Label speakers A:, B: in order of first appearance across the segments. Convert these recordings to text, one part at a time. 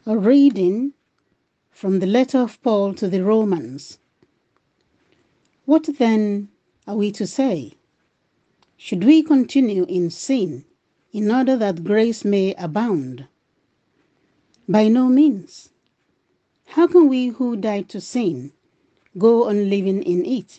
A: A reading from the letter of Paul to the Romans. What then are we to say? Should we continue in sin in order that grace may abound? By no means. How can we who died to sin go on living in it?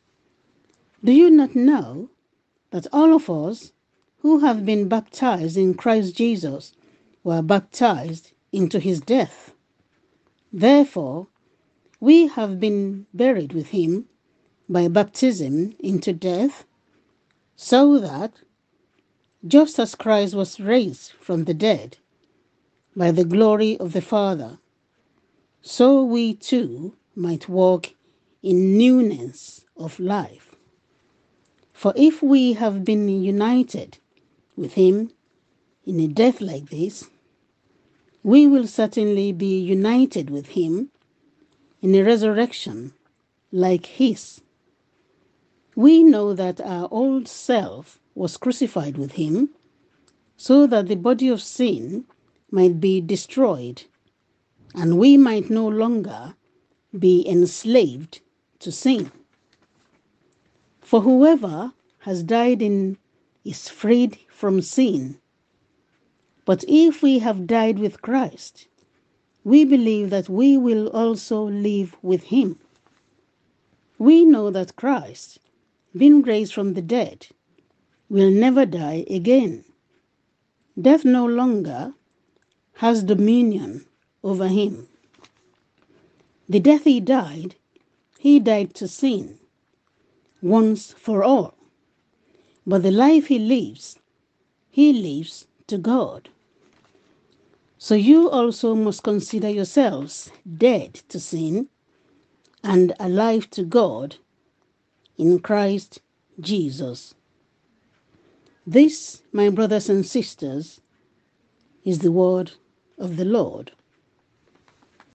A: Do you not know that all of us who have been baptized in Christ Jesus were baptized into his death? Therefore, we have been buried with him by baptism into death, so that, just as Christ was raised from the dead by the glory of the Father, so we too might walk in newness of life. For if we have been united with him in a death like this, we will certainly be united with him in a resurrection like his. We know that our old self was crucified with him, so that the body of sin might be destroyed, and we might no longer be enslaved to sin. For whoever has died is freed from sin. But if we have died with Christ, we believe that we will also live with him. We know that Christ, being raised from the dead, will never die again. Death no longer has dominion over him. The death he died to sin once for all. But the life he lives to God. So you also must consider yourselves dead to sin and alive to God in Christ Jesus. This, my brothers and sisters, is the word of the Lord.